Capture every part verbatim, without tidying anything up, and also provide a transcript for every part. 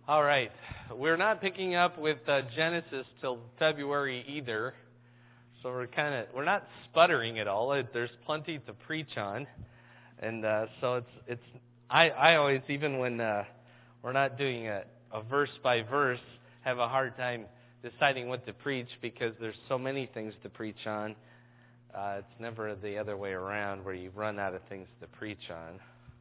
All right. We're not picking up with uh, Genesis till February either. So we're kind of, we're not sputtering at all. There's plenty to preach on. And uh, so it's, it's I, I always, even when uh, we're not doing a, a verse by verse, have a hard time deciding what to preach because there's so many things to preach on. Uh, it's never the other way around where you run out of things to preach on.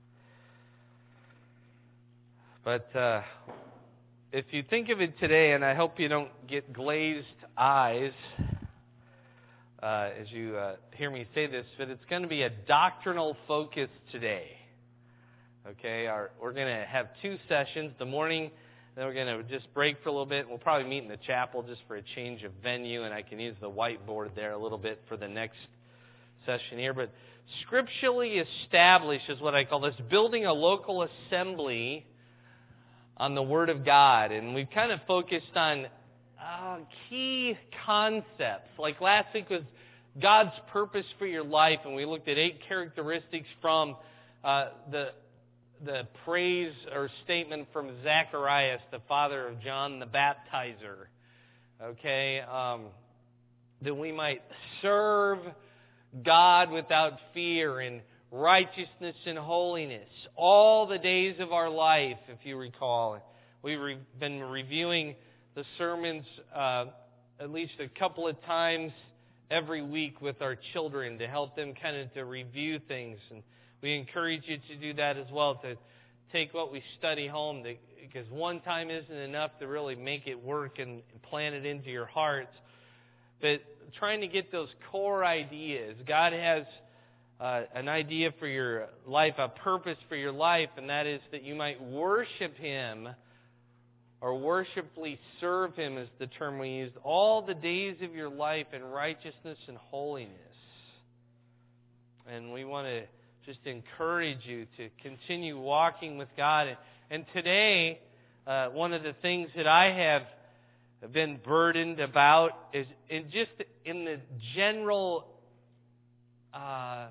But uh, if you think of it today, and I hope you don't get glazed eyes uh, as you uh, hear me say this, but it's going to be a doctrinal focus today. Okay, Our, we're going to have two sessions, the morning, then we're going to just break for a little bit. We'll probably meet in the chapel just for a change of venue, and I can use the whiteboard there a little bit for the next session here. But scripturally established is what I call this, building a local assembly on the Word of God. And we've kind of focused on uh, key concepts. Like last week was God's purpose for your life, and we looked at eight characteristics from uh, the the praise or statement from Zacharias, the father of John the Baptizer. Okay, um, that we might serve God without fear and righteousness and holiness all the days of our life, if you recall. We've re- been reviewing the sermons uh, at least a couple of times every week with our children to help them kind of to review things. And we encourage you to do that as well, to take what we study home, to, because one time isn't enough to really make it work and plant it into your hearts. But trying to get those core ideas. God has Uh, an idea for your life, a purpose for your life, and that is that you might worship Him, or worshipfully serve Him is the term we used, all the days of your life in righteousness and holiness. And we want to just encourage you to continue walking with God. And, and today, uh, one of the things that I have been burdened about is in just in the general uh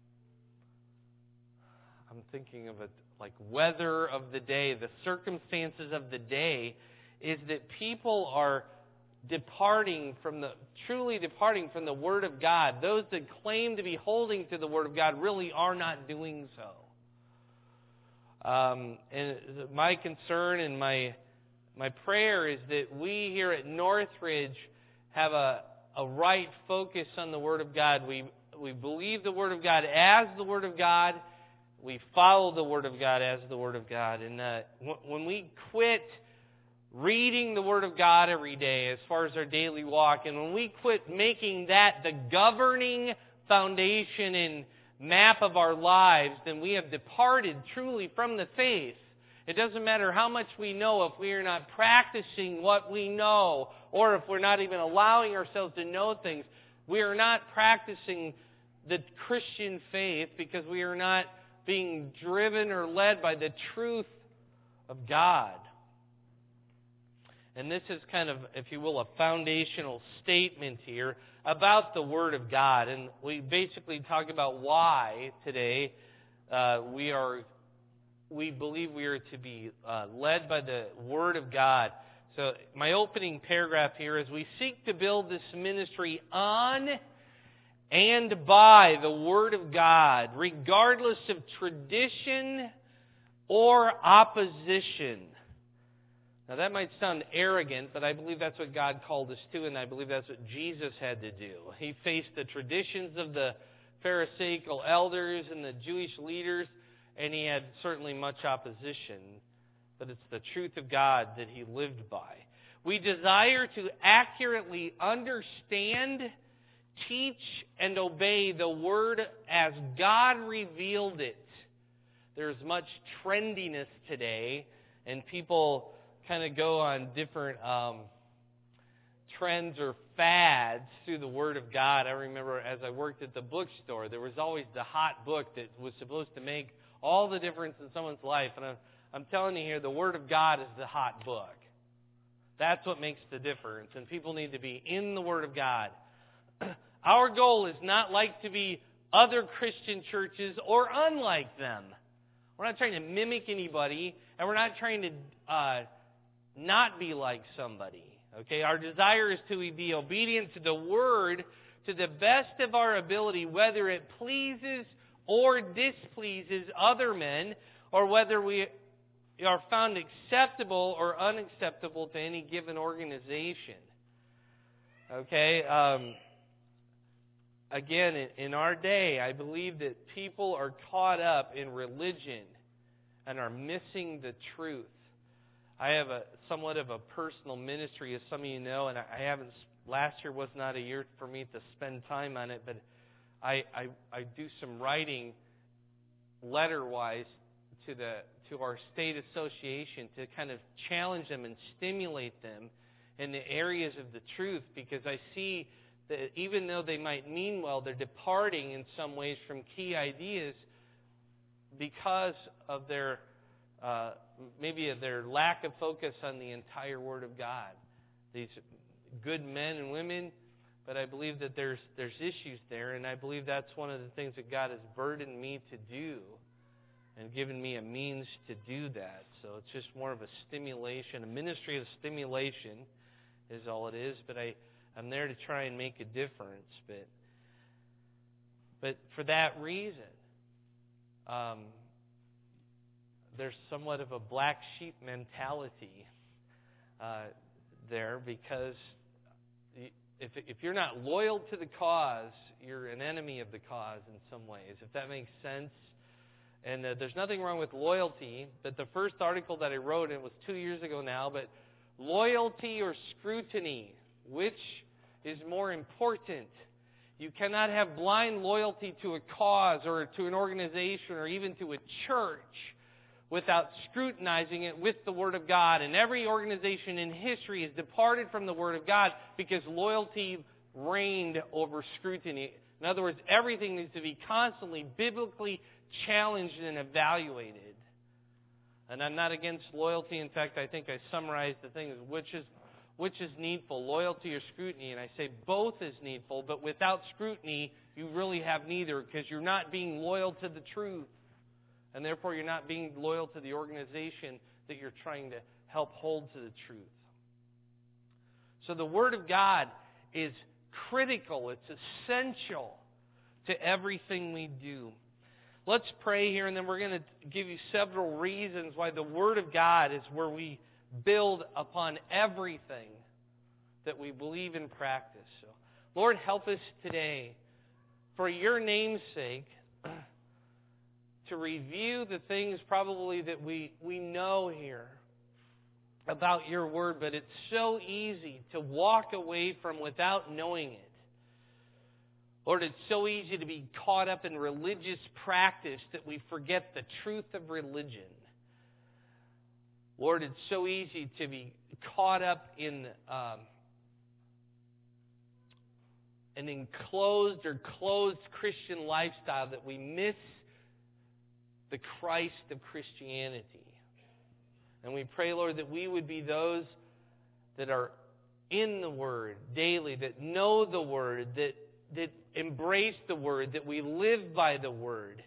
I'm thinking of it like weather of the day, the circumstances of the day, is that people are departing from the, truly departing from the Word of God. Those that claim to be holding to the Word of God really are not doing so. Um, and my concern and my my prayer is that we here at Northridge have a, a right focus on the Word of God. We we believe the Word of God as the Word of God. We follow the Word of God as the Word of God. And uh, when we quit reading the Word of God every day as far as our daily walk, and when we quit making that the governing foundation and map of our lives, then we have departed truly from the faith. It doesn't matter how much we know if we are not practicing what we know, or if we're not even allowing ourselves to know things. We are not practicing the Christian faith because we are not being driven or led by the truth of God. And this is kind of, if you will, a foundational statement here about the Word of God. And we basically talk about why today uh, we are, we believe we are to be uh, led by the Word of God. So my opening paragraph here is, we seek to build this ministry on and by the Word of God, regardless of tradition or opposition. Now that might sound arrogant, but I believe that's what God called us to, and I believe that's what Jesus had to do. He faced the traditions of the Pharisaical elders and the Jewish leaders, and he had certainly much opposition, but it's the truth of God that he lived by. We desire to accurately understand, teach, and obey the Word as God revealed it. There's much trendiness today, and people kind of go on different um, trends or fads through the Word of God. I remember as I worked at the bookstore, there was always the hot book that was supposed to make all the difference in someone's life. And I'm, I'm telling you here, the Word of God is the hot book. That's what makes the difference, and people need to be in the Word of God. Our goal is not like to be other Christian churches or unlike them. We're not trying to mimic anybody, and we're not trying to uh, not be like somebody. Okay, our desire is to be obedient to the Word to the best of our ability, whether it pleases or displeases other men, or whether we are found acceptable or unacceptable to any given organization. Okay, um, again, in, in our day, I believe that people are caught up in religion and are missing the truth. I have a somewhat of a personal ministry, as some of you know, and I, I haven't. Last year was not a year for me to spend time on it, but I I, I do some writing, letter-wise, to the to our state association to kind of challenge them and stimulate them in the areas of the truth, because I see that even though they might mean well, they're departing in some ways from key ideas because of their uh, maybe their lack of focus on the entire Word of God. These good men and women, but I believe that there's there's issues there, and I believe that's one of the things that God has burdened me to do and given me a means to do that. So it's just more of a stimulation, a ministry of stimulation is all it is, but I, I'm there to try and make a difference. But but for that reason, um, there's somewhat of a black sheep mentality uh, there, because if if you're not loyal to the cause, you're an enemy of the cause in some ways, if that makes sense. And uh, there's nothing wrong with loyalty, but the first article that I wrote, and it was two years ago now, but loyalty or scrutiny, which is more important? You cannot have blind loyalty to a cause or to an organization or even to a church without scrutinizing it with the Word of God. And every organization in history has departed from the Word of God because loyalty reigned over scrutiny. In other words, everything needs to be constantly biblically challenged and evaluated. And I'm not against loyalty. In fact, I think I summarized the things, which is which is needful, loyalty or scrutiny. And I say both is needful, but without scrutiny, you really have neither, because you're not being loyal to the truth. And therefore, you're not being loyal to the organization that you're trying to help hold to the truth. So the Word of God is critical. It's essential to everything we do. Let's pray here, and then we're going to give you several reasons why the Word of God is where we build upon everything that we believe and practice. So, Lord, help us today, for your name's sake, to review the things probably that we, we know here about your Word, but it's so easy to walk away from without knowing it. Lord, it's so easy to be caught up in religious practice that we forget the truth of religion. Lord, it's so easy to be caught up in um, an enclosed or closed Christian lifestyle that we miss the Christ of Christianity. And we pray, Lord, that we would be those that are in the Word daily, that know the Word, that that embrace the Word, that we live by the Word.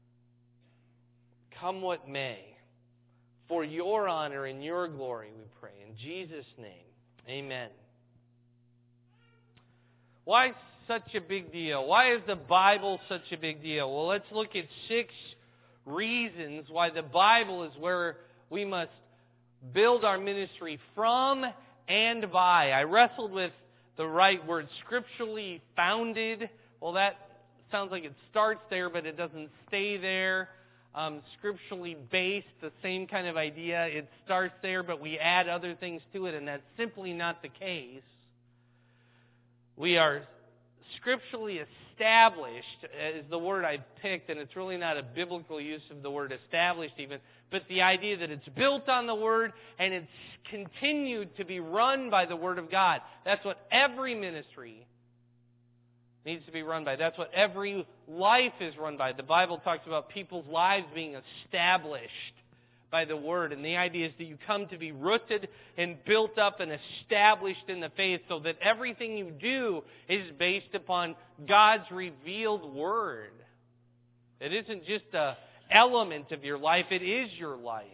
Come what may. For your honor and your glory, we pray. In Jesus' name, amen. Why such a big deal? Why is the Bible such a big deal? Well, let's look at six reasons why the Bible is where we must build our ministry from and by. I wrestled with the right word, scripturally founded. Well, that sounds like it starts there, but it doesn't stay there. Um, scripturally based, the same kind of idea. It starts there, but we add other things to it, and that's simply not the case. We are scripturally established, is the word I've picked, and it's really not a biblical use of the word established even, but the idea that it's built on the Word and it's continued to be run by the Word of God. That's what every ministry needs to be run by. That's what every life is run by. The Bible talks about people's lives being established by the Word. And the idea is that you come to be rooted and built up and established in the faith so that everything you do is based upon God's revealed Word. It isn't just an element of your life. It is your life.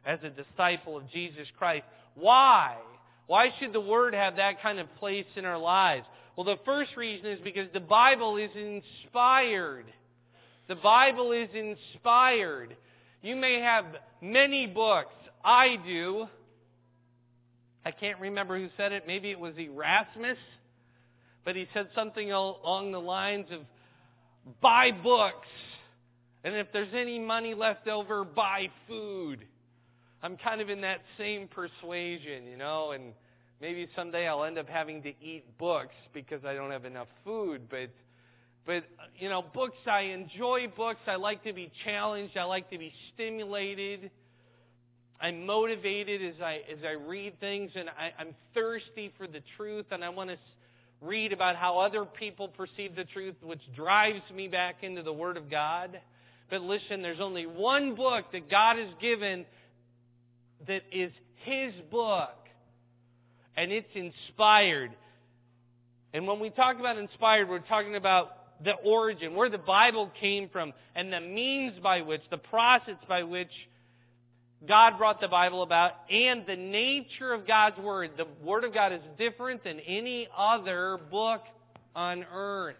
as a disciple of Jesus Christ. Why? Why should the Word have that kind of place in our lives? Well, the first reason is because the Bible is inspired. The Bible is inspired. You may have many books. I do. I can't remember who said it. Maybe it was Erasmus. But he said something along the lines of, buy books. And if there's any money left over, buy food. I'm kind of in that same persuasion, you know, and maybe someday I'll end up having to eat books because I don't have enough food. But, but you know, books, I enjoy books. I like to be challenged. I like to be stimulated. I'm motivated as I as I read things, and I, I'm thirsty for the truth, and I want to read about how other people perceive the truth, which drives me back into the Word of God. But listen, there's only one book that God has given that is His book, and it's inspired. And when we talk about inspired, we're talking about the origin, where the Bible came from, and the means by which, the process by which God brought the Bible about, and the nature of God's Word. The Word of God is different than any other book on earth.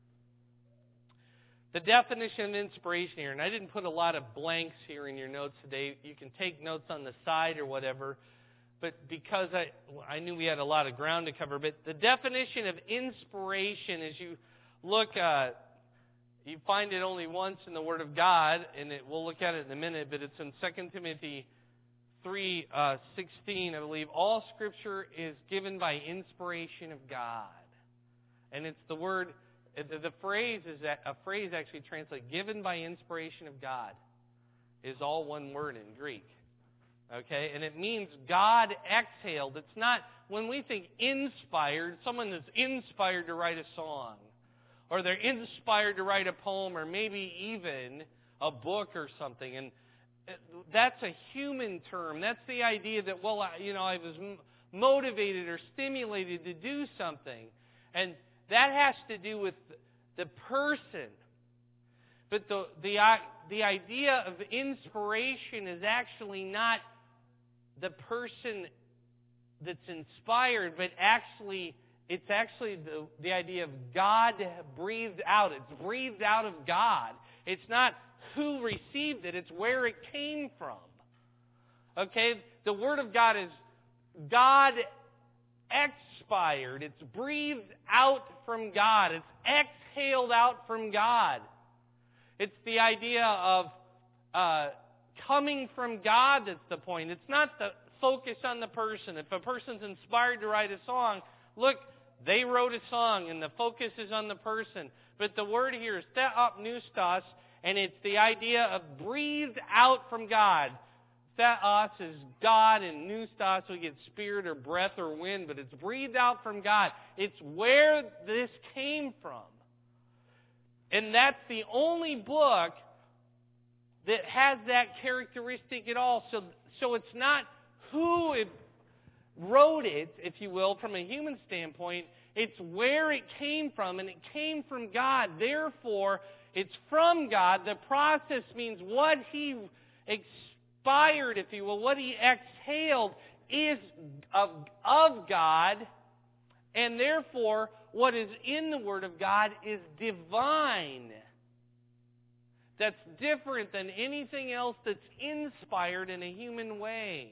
The definition of inspiration here, and I didn't put a lot of blanks here in your notes today. You can take notes on the side or whatever, but because I, I knew we had a lot of ground to cover, but the definition of inspiration, as you look, uh, you find it only once in the Word of God, and it, we'll look at it in a minute, but it's in Second Timothy three sixteen, I believe. All Scripture is given by inspiration of God. And it's the word, the, the phrase is that, a phrase actually translates, given by inspiration of God, is all one word in Greek. Okay? And it means God exhaled. It's not, when we think inspired, someone that's inspired to write a song, or they're inspired to write a poem, or maybe even a book or something. And that's a human term. That's the idea that, well, I, you know, I was m- motivated or stimulated to do something. And that has to do with the person. But the, the, the idea of inspiration is actually not the person that's inspired, but actually, it's actually the, the idea of God breathed out. It's breathed out of God. It's not who received it, it's where it came from. Okay? The Word of God is God expired. It's breathed out from God. It's exhaled out from God. It's the idea of uh, coming from God that's the point. It's not the focus on the person. If a person's inspired to write a song, look, they wrote a song, and the focus is on the person. But the word here is theopneustos, and it's the idea of breathed out from God. Theos is God, and neustos, we get spirit or breath or wind, but it's breathed out from God. It's where this came from. And that's the only book that has that characteristic at all. So, so it's not who it wrote it, if you will, from a human standpoint. It's where it came from, and it came from God. Therefore, it's from God. The process means what He expired, if you will, what He exhaled is of, of God, and therefore, what is in the Word of God is divine. That's different than anything else that's inspired in a human way.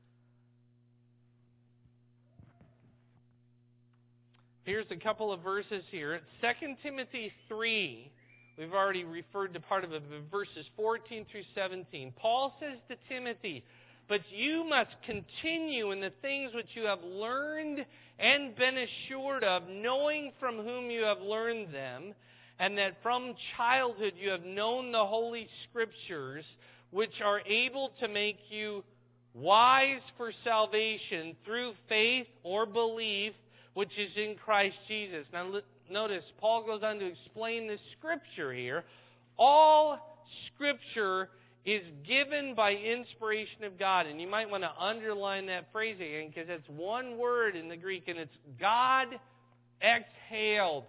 Here's a couple of verses here. Second Timothy three, we've already referred to part of it, but verses fourteen through seventeen. Paul says to Timothy, "But you must continue in the things which you have learned and been assured of, knowing from whom you have learned them, and that from childhood you have known the Holy Scriptures, which are able to make you wise for salvation through faith or belief, which is in Christ Jesus." Now notice, Paul goes on to explain the Scripture here. All Scripture is given by inspiration of God. And you might want to underline that phrase again, because it's one word in the Greek, and it's God exhaled.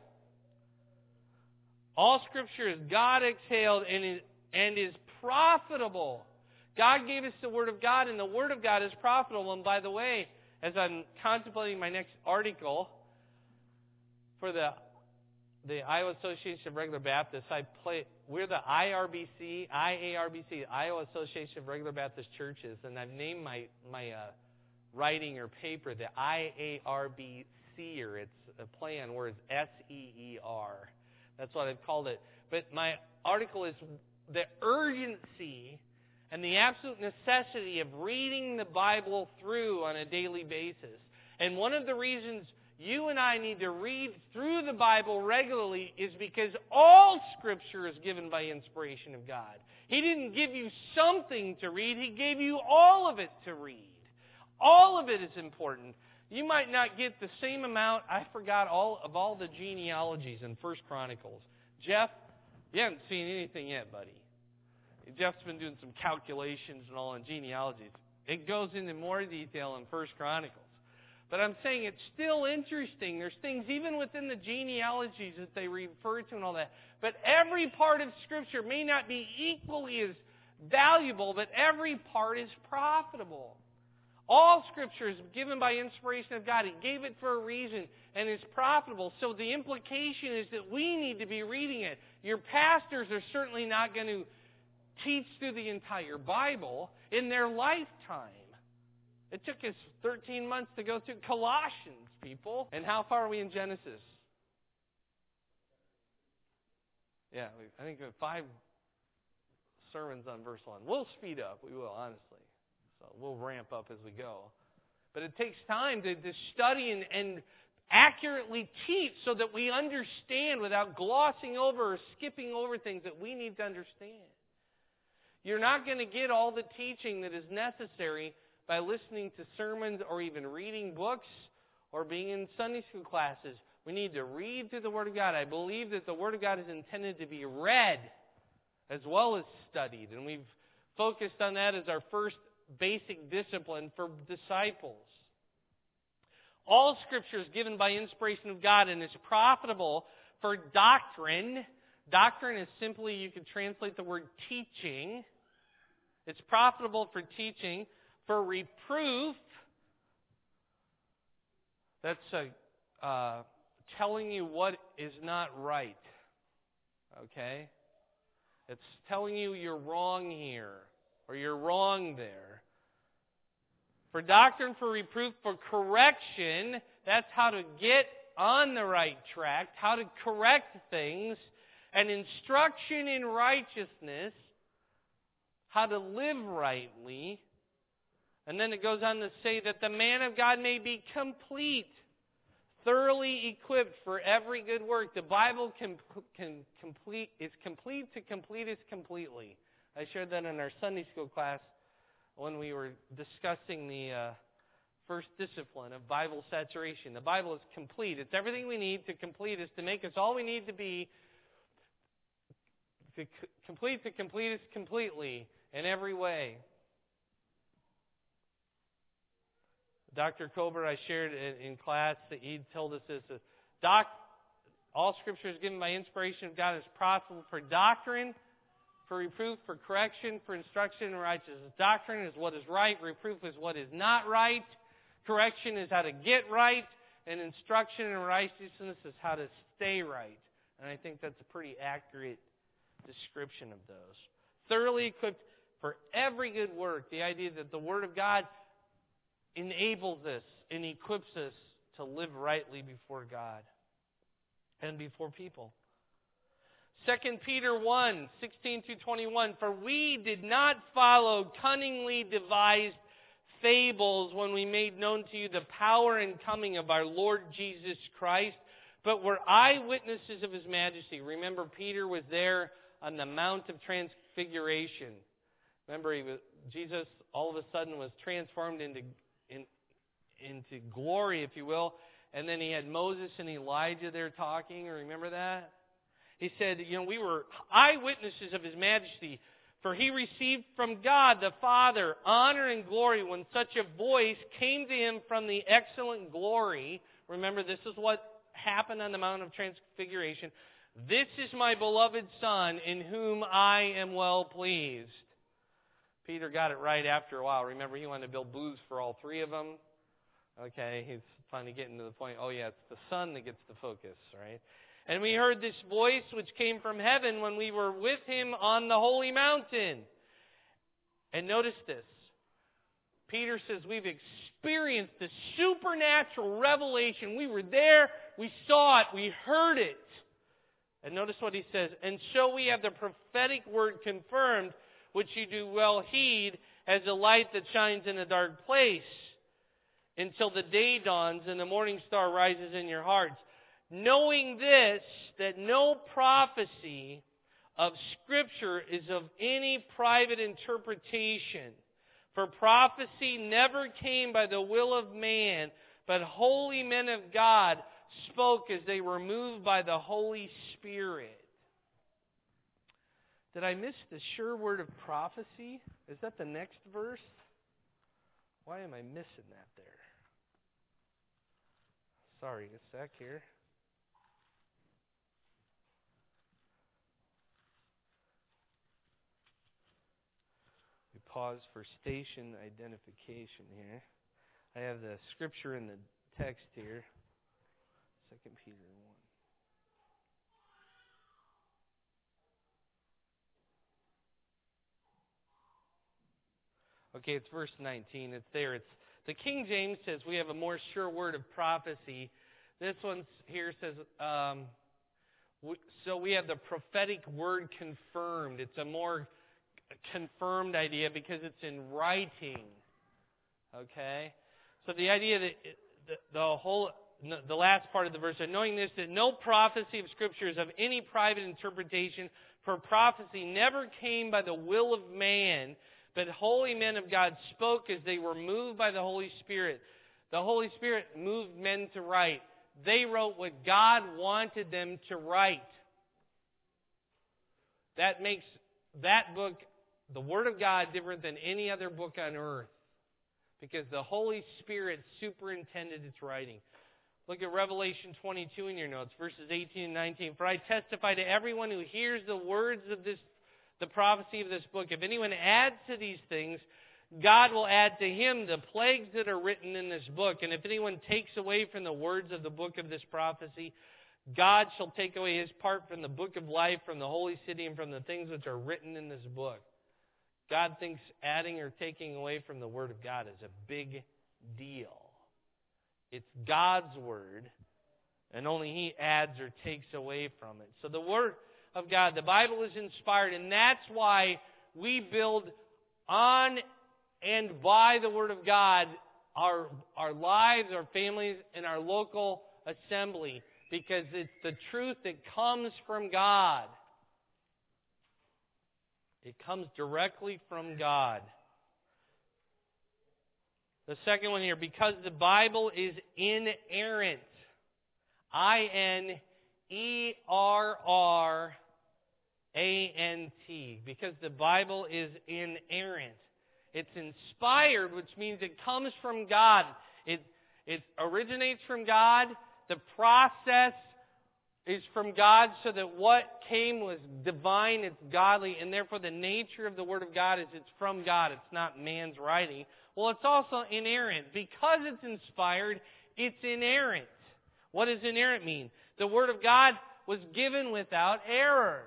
All Scripture is God exhaled and is, and is profitable. God gave us the Word of God, and the Word of God is profitable. And by the way, as I'm contemplating my next article for the the Iowa Association of Regular Baptists, I play. We're the I R B C, I A R B C, Iowa Association of Regular Baptist Churches, and I've named my my uh, writing or paper the I A R B C, or it's a play on words, S E E R. That's what I've called it. But my article is the urgency and the absolute necessity of reading the Bible through on a daily basis. And one of the reasons you and I need to read through the Bible regularly is because all Scripture is given by inspiration of God. He didn't give you something to read. He gave you all of it to read. All of it is important. You might not get the same amount. I forgot all of all the genealogies in First Chronicles. Jeff, you haven't seen anything yet, buddy. Jeff's been doing some calculations and all on genealogies. It goes into more detail in First Chronicles. But I'm saying it's still interesting. There's things even within the genealogies that they refer to and all that. But every part of Scripture may not be equally as valuable, but every part is profitable. All Scripture is given by inspiration of God. He gave it for a reason, and it's profitable. So the implication is that we need to be reading it. Your pastors are certainly not going to teach through the entire Bible in their lifetime. It took us thirteen months to go through Colossians, people. And how far are we in Genesis? Yeah, I think we have five sermons on verse one. We'll speed up, we will, honestly. So we'll ramp up as we go. But it takes time to, to study and, and accurately teach so that we understand without glossing over or skipping over things that we need to understand. You're not going to get all the teaching that is necessary by listening to sermons or even reading books or being in Sunday school classes. We need to read through the Word of God. I believe that the Word of God is intended to be read as well as studied. And we've focused on that as our first basic discipline for disciples. All Scripture is given by inspiration of God and is profitable for doctrine. Doctrine is simply, you could translate the word teaching. It's profitable for teaching, for reproof. That's a, uh, telling you what is not right. Okay? It's telling you you're wrong here, or you're wrong there. For doctrine, for reproof, for correction, that's how to get on the right track, how to correct things, and instruction in righteousness, how to live rightly. And then it goes on to say that the man of God may be complete, thoroughly equipped for every good work. The Bible can, can complete, is complete to complete us completely. I shared that in our Sunday school class when we were discussing the uh, first discipline of Bible saturation. The Bible is complete. It's everything we need to complete us, to make us all we need to be, to c- complete to complete us completely in every way. Doctor Kober, I shared in, in class that he told us this. Uh, doc, all Scripture is given by inspiration of God, is profitable for doctrine, for reproof, for correction, for instruction in righteousness. Doctrine is what is right. Reproof is what is not right. Correction is how to get right. And instruction in righteousness is how to stay right. And I think that's a pretty accurate description of those. Thoroughly equipped for every good work. The idea that the Word of God enables us and equips us to live rightly before God and before people. Second Peter one, sixteen through twenty-one, for we did not follow cunningly devised fables when we made known to you the power and coming of our Lord Jesus Christ, but were eyewitnesses of His majesty. Remember, Peter was there on the Mount of Transfiguration. Remember, he was, Jesus all of a sudden was transformed into, in, into glory, if you will, and then he had Moses and Elijah there talking. Remember that? He said, you know, we were eyewitnesses of His majesty, for He received from God the Father honor and glory when such a voice came to Him from the excellent glory. Remember, this is what happened on the Mount of Transfiguration. This is my beloved Son, in whom I am well pleased. Peter got it right after a while. Remember, he wanted to build booths for all three of them. Okay, he's finally getting to the point, oh yeah, it's the Son that gets the focus, right? And we heard this voice which came from heaven when we were with him on the holy mountain. And notice this. Peter says we've experienced the supernatural revelation. We were there, we saw it, we heard it. And notice what he says, and so we have the prophetic word confirmed, which you do well heed, as a light that shines in a dark place, until the day dawns and the morning star rises in your hearts. Knowing this, that no prophecy of Scripture is of any private interpretation. For prophecy never came by the will of man, but holy men of God spoke as they were moved by the Holy Spirit. Did I miss the sure word of prophecy? Is that the next verse? Why am I missing that there? Sorry, a sec here. We pause for station identification here. I have the scripture in the text here. Second Peter one. Okay, it's verse nineteen. It's there. It's the King James says we have a more sure word of prophecy. This one here says, um, w- so we have the prophetic word confirmed. It's a more confirmed idea because it's in writing. Okay? So the idea that it, the, the whole, the last part of the verse, knowing this, that no prophecy of Scripture is of any private interpretation, for prophecy never came by the will of man, but holy men of God spoke as they were moved by the Holy Spirit. The Holy Spirit moved men to write. They wrote what God wanted them to write. That makes that book, the Word of God, different than any other book on earth. Because the Holy Spirit superintended its writing. Look at Revelation twenty-two in your notes, verses eighteen and nineteen. For I testify to everyone who hears the words of this the prophecy of this book. If anyone adds to these things, God will add to him the plagues that are written in this book. And if anyone takes away from the words of the book of this prophecy, God shall take away his part from the book of life, from the holy city, and from the things which are written in this book. God thinks adding or taking away from the Word of God is a big deal. It's God's Word, and only He adds or takes away from it. So the Word of God, the Bible is inspired, and that's why we build on and by the Word of God our, our lives, our families, and our local assembly, because it's the truth that comes from God. It comes directly from God. The second one here, because the Bible is inerrant. I N E R R A N T. Because the Bible is inerrant. It's inspired, which means it comes from God. It, it originates from God. The process is from God, so that what came was divine, it's godly, and therefore the nature of the Word of God is it's from God, it's not man's writing. Well, it's also inerrant. Because it's inspired, it's inerrant. What does inerrant mean? The Word of God was given without error.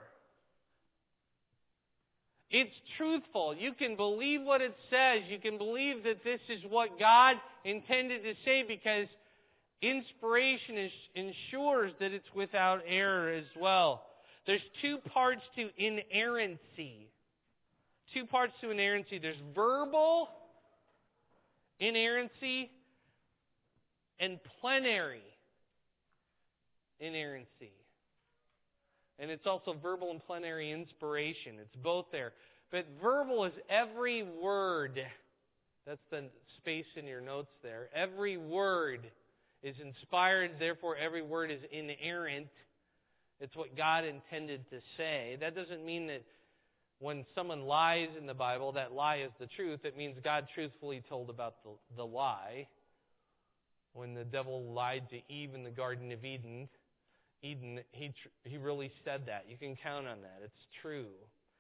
It's truthful. You can believe what it says. You can believe that this is what God intended to say, because inspiration is, ensures that it's without error as well. There's two parts to inerrancy. Two parts to inerrancy. There's verbal inerrancy and plenary inerrancy. And it's also verbal and plenary inspiration. It's both there. But verbal is every word. That's the space in your notes there. Every word is inspired, therefore every word is inerrant. It's what God intended to say. That doesn't mean that when someone lies in the Bible, that lie is the truth. It means God truthfully told about the, the lie. When the devil lied to Eve in the Garden of Eden, Eden, he, he really said that. You can count on that. It's true.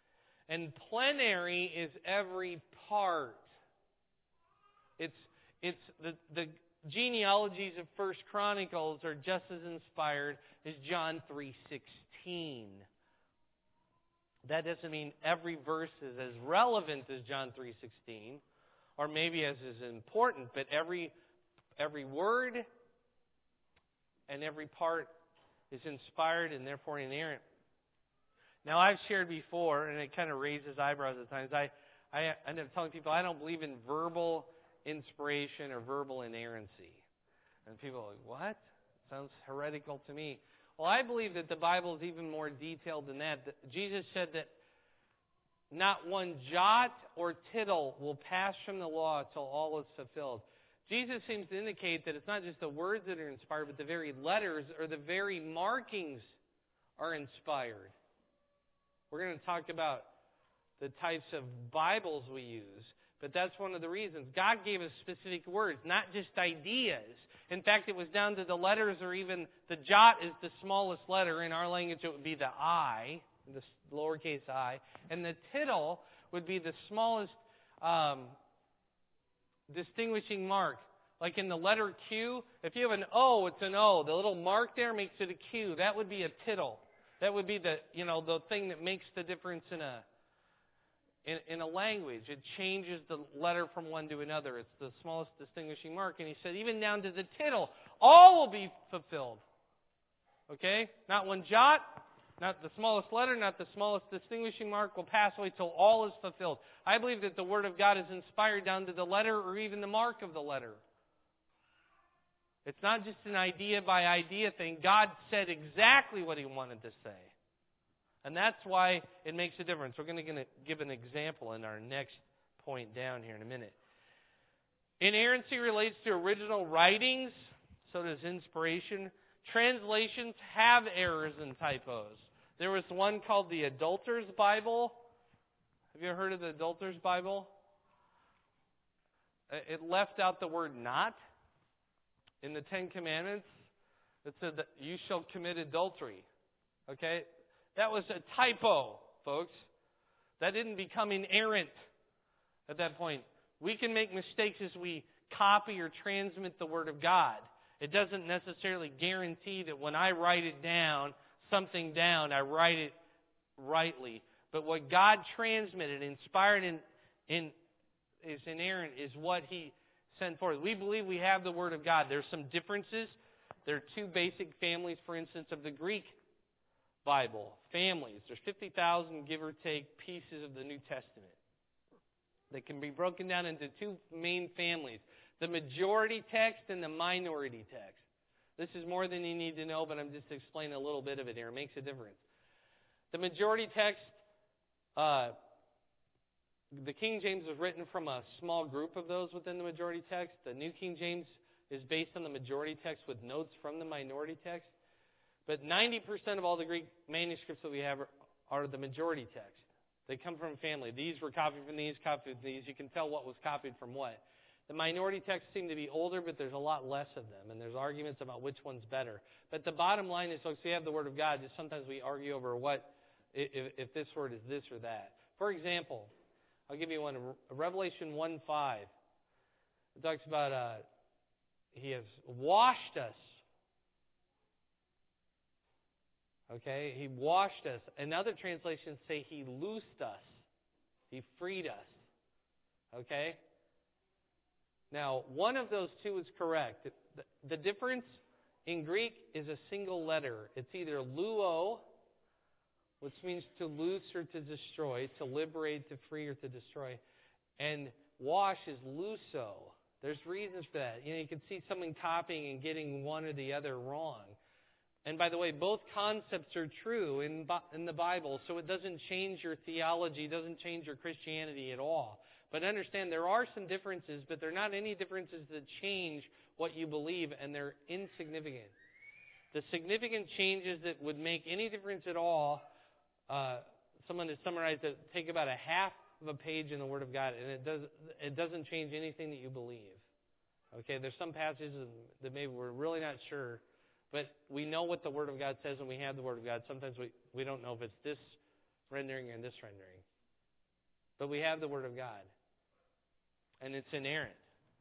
And plenary is every part. It's it's the the genealogies of First Chronicles are just as inspired as John three sixteen. That doesn't mean every verse is as relevant as John three sixteen, or maybe as as important, but every every word and every part is inspired and therefore inerrant. Now, I've shared before, and it kind of raises eyebrows at times. I, I end up telling people I don't believe in verbal inspiration or verbal inerrancy. And people are like, what? Sounds heretical to me. Well, I believe that the Bible is even more detailed than that. Jesus said that not one jot or tittle will pass from the law till all is fulfilled. Jesus seems to indicate that it's not just the words that are inspired, but the very letters or the very markings are inspired. We're going to talk about the types of Bibles we use, but that's one of the reasons. God gave us specific words, not just ideas. In fact, it was down to the letters, or even the jot is the smallest letter. In our language, it would be the I, the lowercase I. And the tittle would be the smallest um, distinguishing mark. Like in the letter Q, if you have an O, it's an O. The little mark there makes it a Q. That would be a tittle. That would be the, you know, the thing that makes the difference in a in, in a language. It changes the letter from one to another. It's the smallest distinguishing mark. And he said, even down to the tittle, all will be fulfilled. Okay? Not one jot, not the smallest letter, not the smallest distinguishing mark will pass away till all is fulfilled. I believe that the Word of God is inspired down to the letter or even the mark of the letter. It's not just an idea by idea thing. God said exactly what He wanted to say. And that's why it makes a difference. We're going to give an example in our next point down here in a minute. Inerrancy relates to original writings, so does inspiration. Translations have errors and typos. There was one called the Adulter's Bible. Have you ever heard of the Adulter's Bible? It left out the word not. In the Ten Commandments, it said that you shall commit adultery. Okay? That was a typo, folks. That didn't become inerrant at that point. We can make mistakes as we copy or transmit the Word of God. It doesn't necessarily guarantee that when I write it down, something down, I write it rightly. But what God transmitted, inspired, in, in is inerrant, is what He sent forth. We believe we have the Word of God. There's some differences. There are two basic families, for instance, of the Greek Bible. Families. There's fifty thousand, give or take, pieces of the New Testament. They can be broken down into two main families. The majority text and the minority text. This is more than you need to know, but I'm just explaining a little bit of it here. It makes a difference. The majority text, uh, the King James was written from a small group of those within the majority text. The New King James is based on the majority text with notes from the minority text. But ninety percent of all the Greek manuscripts that we have are, are the majority text. They come from family. These were copied from these, copied from these. You can tell what was copied from what. The minority texts seem to be older, but there's a lot less of them. And there's arguments about which one's better. But the bottom line is, folks, we have the Word of God. Just sometimes we argue over what, if, if this word is this or that. For example, I'll give you one. Revelation one five. It talks about uh, He has washed us. Okay? He washed us. And other translations say He loosed us. He freed us. Okay? Now, one of those two is correct. The, the difference in Greek is a single letter. It's either luo, which means to loose or to destroy, to liberate, to free, or to destroy. And wash is luso. There's reasons for that. You know, you can see someone copying and getting one or the other wrong. And by the way, both concepts are true in, in the Bible, so it doesn't change your theology, it doesn't change your Christianity at all. But understand, there are some differences, but they're not any differences that change what you believe, and they're insignificant. The significant changes that would make any difference at all, uh, someone has summarized it, take about a half of a page in the Word of God, and it, does, it doesn't change anything that you believe. Okay, there's some passages that maybe we're really not sure, but we know what the Word of God says, and we have the Word of God. Sometimes we, we don't know if it's this rendering or this rendering. But we have the Word of God. And it's inerrant.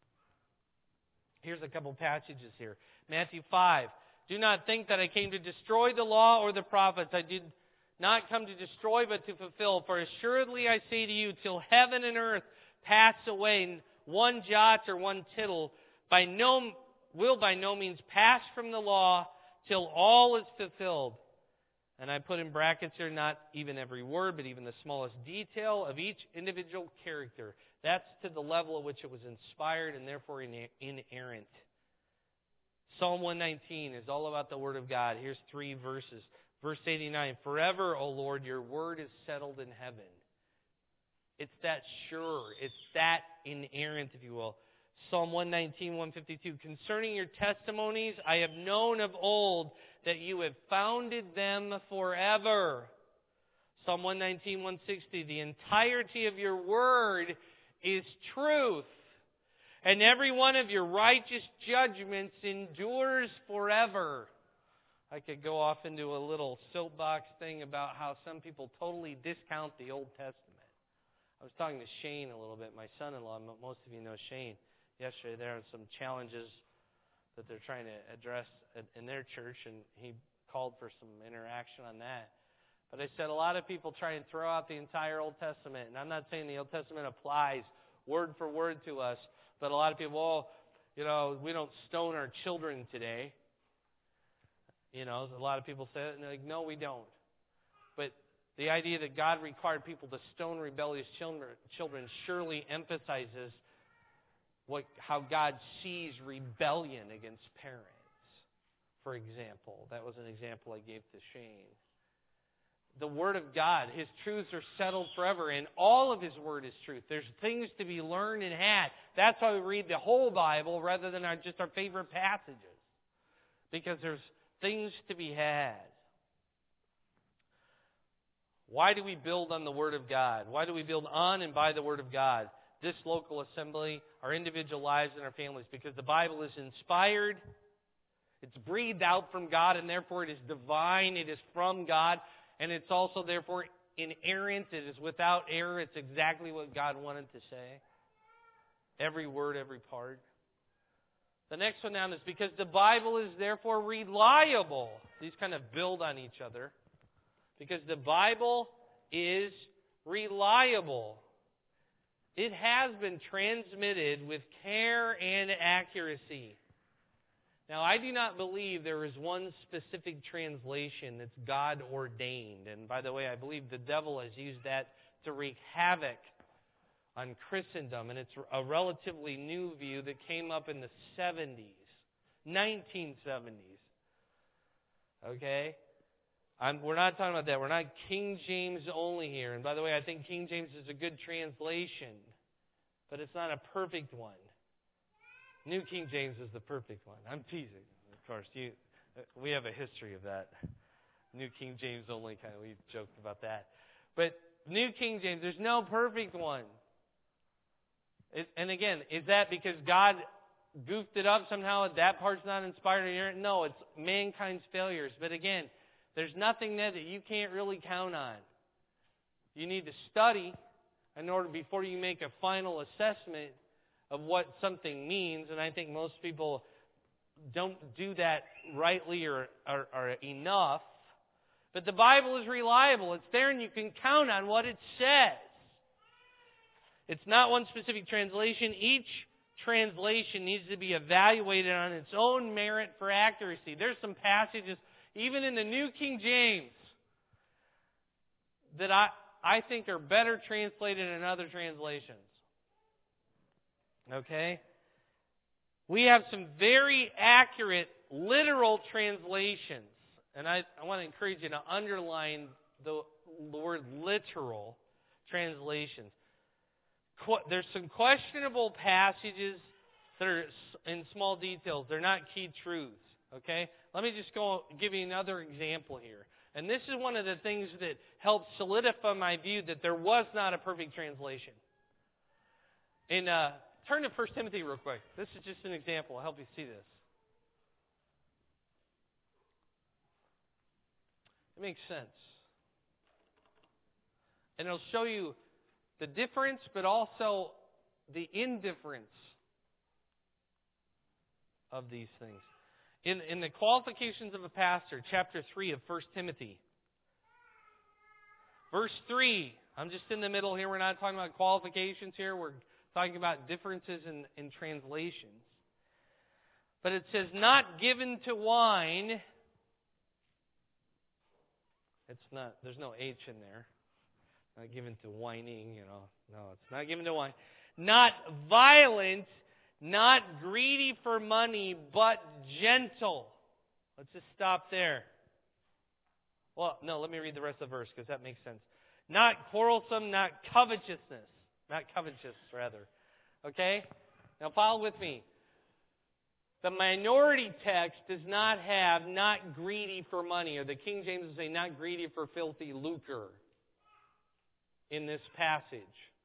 Here's a couple passages here. Matthew five. Do not think that I came to destroy the law or the prophets. I did not come to destroy, but to fulfill. For assuredly I say to you, till heaven and earth pass away, one jot or one tittle by no will by no means pass from the law till all is fulfilled. And I put in brackets here, not even every word, but even the smallest detail of each individual character. That's to the level at which it was inspired and therefore inerrant. Psalm one nineteen is all about the Word of God. Here's three verses. Verse eighty-nine, forever, O Lord, your word is settled in heaven. It's that sure. It's that inerrant, if you will. Psalm one nineteen, one fifty-two, concerning your testimonies, I have known of old that you have founded them forever. Psalm one nineteen, one sixty, the entirety of your word is truth, and every one of your righteous judgments endures forever. I could go off into a little soapbox thing about how some people totally discount the Old Testament. I was talking to Shane a little bit, my son-in-law. Most of you know Shane. Yesterday there are some challenges that they're trying to address in their church, and he called for some interaction on that. But I said a lot of people try and throw out the entire Old Testament, and I'm not saying the Old Testament applies word for word to us, but a lot of people, well, you know, we don't stone our children today. You know, a lot of people say it, and they're like, no, we don't. But the idea that God required people to stone rebellious children, children surely emphasizes what how God sees rebellion against parents, for example. That was an example I gave to Shane. The Word of God, His truths are settled forever, and all of His Word is truth. There's things to be learned and had. That's why we read the whole Bible rather than our, just our favorite passages, because there's things to be had. Why do we build on the Word of God? Why do we build on and by the Word of God? This local assembly, our individual lives, and our families. Because the Bible is inspired, it's breathed out from God, and therefore it is divine, it is from God, and it's also therefore inerrant, it is without error, it's exactly what God wanted to say. Every word, every part. The next one down is because the Bible is therefore reliable. These kind of build on each other. Because the Bible is reliable. It has been transmitted with care and accuracy. Now, I do not believe there is one specific translation that's God-ordained. And by the way, I believe the devil has used that to wreak havoc on Christendom, and it's a relatively new view that came up in the seventies, nineteen seventies. Okay? I'm, we're not talking about that. We're not King James only here. And by the way, I think King James is a good translation, but it's not a perfect one. New King James is the perfect one. I'm teasing, of course. You, we have a history of that. New King James only kind of, we joked about that. But New King James, there's no perfect one. It, and again, is that because God goofed it up somehow? That part's not inspired? No, it's mankind's failures. But again, there's nothing there that you can't really count on. You need to study in order before you make a final assessment of what something means. And I think most people don't do that rightly or, or, or enough. But the Bible is reliable. It's there and you can count on what it says. It's not one specific translation. Each translation needs to be evaluated on its own merit for accuracy. There's some passages, even in the New King James, that I, I think are better translated in other translations. Okay? We have some very accurate literal translations. And I, I want to encourage you to underline the, the word literal translations. There's some questionable passages that are in small details. They're not key truths. Okay? Let me just go give you another example here. And this is one of the things that helped solidify my view that there was not a perfect translation. In uh, turn to First Timothy real quick. This is just an example. I'll help you see this. It makes sense. And it'll show you the difference, but also the indifference of these things. In, in the qualifications of a pastor, chapter three of First Timothy, verse three, I'm just in the middle here. We're not talking about qualifications here. We're talking about differences in, in translations. But it says, not given to wine. It's not, there's no H in there. Not given to whining, you know. No, it's not given to wine. Not violent, not greedy for money, but gentle. Let's just stop there. Well, no, let me read the rest of the verse because that makes sense. Not quarrelsome, not covetousness. Not covetous, rather. Okay? Now follow with me. The minority text does not have not greedy for money, or the King James will say not greedy for filthy lucre in this passage.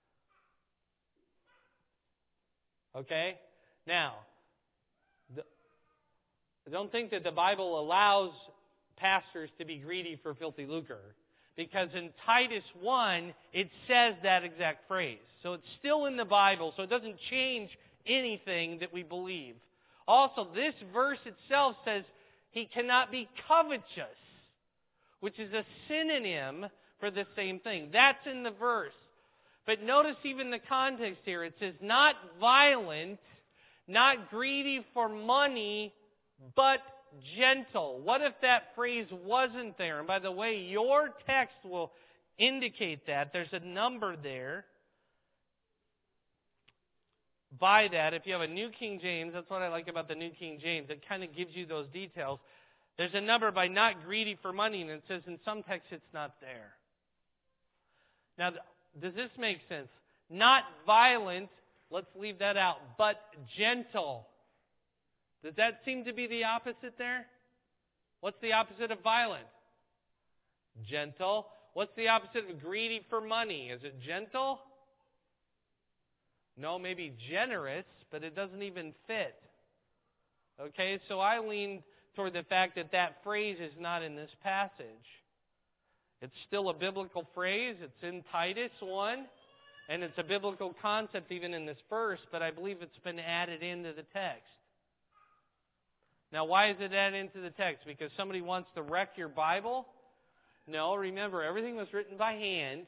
Okay? Now, the, don't think that the Bible allows pastors to be greedy for filthy lucre, because in Titus one, it says that exact phrase. So it's still in the Bible, so it doesn't change anything that we believe. Also, this verse itself says he cannot be covetous, which is a synonym for the same thing. That's in the verse. But notice even the context here. It says, not violent, not greedy for money, but gentle. What if that phrase wasn't there? And by the way, your text will indicate that. There's a number there. By that, if you have a New King James, that's what I like about the New King James. It kind of gives you those details. There's a number by not greedy for money, and it says in some texts it's not there. Now, does this make sense? Not violent, let's leave that out, but gentle. Does that seem to be the opposite there? What's the opposite of violent? Gentle. What's the opposite of greedy for money? Is it gentle? No, maybe generous, but it doesn't even fit. Okay, so I lean toward the fact that that phrase is not in this passage. It's still a biblical phrase. It's in Titus one, and it's a biblical concept even in this verse, but I believe it's been added into the text. Now, why is it added into the text? Because somebody wants to wreck your Bible? No, remember, everything was written by hand.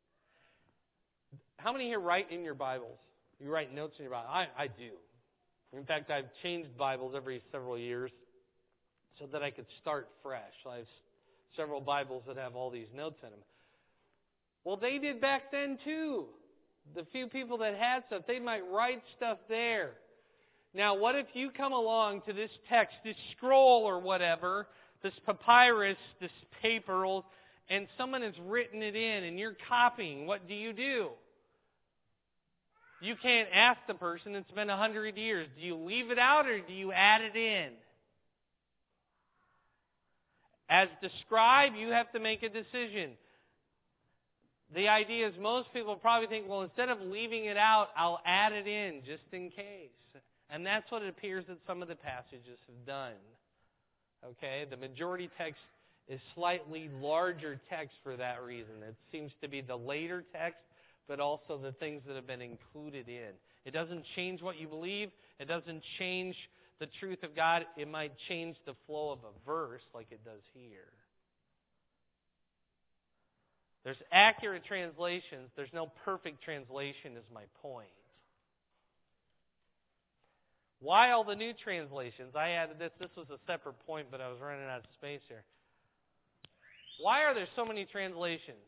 How many here write in your Bibles? You write notes in your Bible? I, I do. In fact, I've changed Bibles every several years so that I could start fresh. I have several Bibles that have all these notes in them. Well, they did back then too. The few people that had stuff, they might write stuff there. Now, what if you come along to this text, this scroll or whatever, this papyrus, this paper, and someone has written it in and you're copying? What do you do? You can't ask the person, it's been a hundred years. Do you leave it out or do you add it in? As the scribe, you have to make a decision. The idea is most people probably think, well, instead of leaving it out, I'll add it in just in case. And that's what it appears that some of the passages have done. Okay? The majority text is slightly larger text for that reason. It seems to be the later text, but also the things that have been included in. It doesn't change what you believe. It doesn't change the truth of God. It might change the flow of a verse like it does here. There's accurate translations. There's no perfect translation is my point. Why all the new translations? I added this. This was a separate point, but I was running out of space here. Why are there so many translations?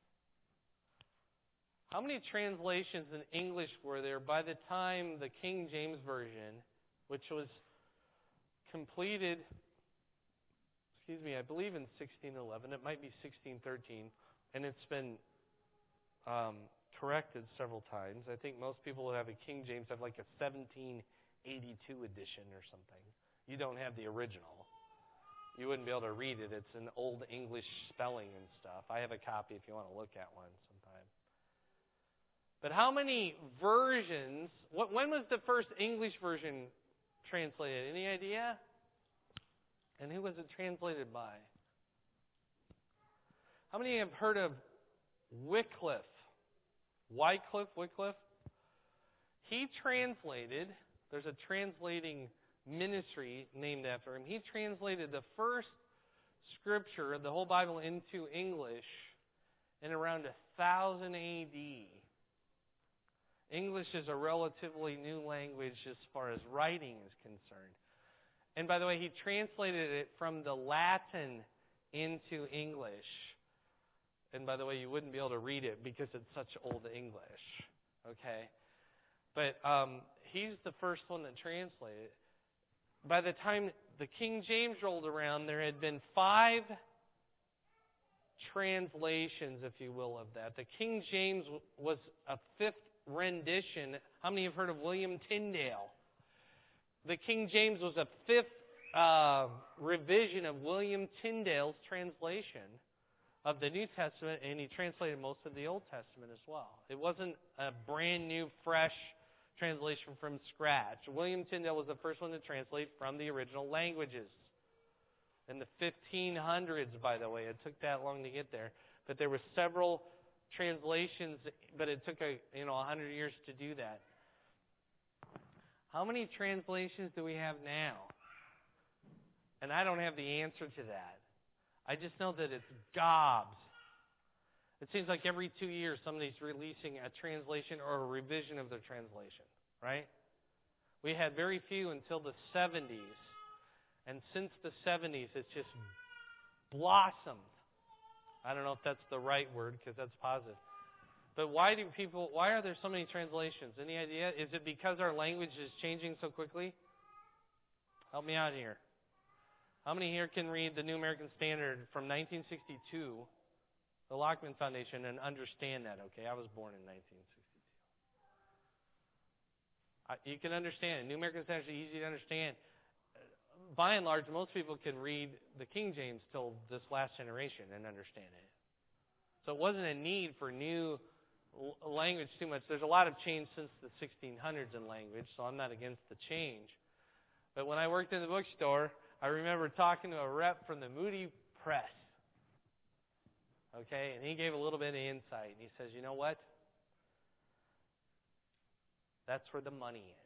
How many translations in English were there by the time the King James Version, which was completed, excuse me, I believe in sixteen eleven, it might be sixteen thirteen, and it's been um, corrected several times. I think most people who have a King James have like a seventeen eighty-two edition or something. You don't have the original. You wouldn't be able to read it. It's an old English spelling and stuff. I have a copy if you want to look at one sometime. But how many versions, what, when was the first English version translated? Any idea? And who was it translated by? How many have heard of Wycliffe? Wycliffe, Wycliffe, he translated, there's a translating ministry named after him. He translated the first scripture of the whole Bible into English in around one thousand A D. English is a relatively new language as far as writing is concerned. And by the way, he translated it from the Latin into English. And by the way, you wouldn't be able to read it because it's such old English. Okay? But um, he's the first one that translated it. By the time the King James rolled around, there had been five translations, if you will, of that. The King James was a fifth rendition. How many have heard of William Tyndale? The King James was a fifth uh, revision of William Tyndale's translation of the New Testament, and he translated most of the Old Testament as well. It wasn't a brand new, fresh translation from scratch. William Tyndale was the first one to translate from the original languages. In the fifteen hundreds, by the way, it took that long to get there. But there were several translations, but it took a you know a hundred years to do that. How many translations do we have now? And I don't have the answer to that. I just know that it's gobs. It seems like every two years somebody's releasing a translation or a revision of their translation, right? We had very few until the seventies. And since the seventies, it's just blossomed. I don't know if that's the right word because that's positive. But why do people? Why are there so many translations? Any idea? Is it because our language is changing so quickly? Help me out here. How many here can read the New American Standard from nineteen sixty-two, the Lockman Foundation, and understand that? Okay, I was born in nineteen sixty-two. I, you can understand it. New American Standard is easy to understand. By and large, most people can read the King James till this last generation and understand it. So it wasn't a need for new language too much. There's a lot of change since the sixteen hundreds in language, so I'm not against the change. But when I worked in the bookstore, I remember talking to a rep from the Moody Press. Okay, and he gave a little bit of insight. And he says, you know what? That's where the money is.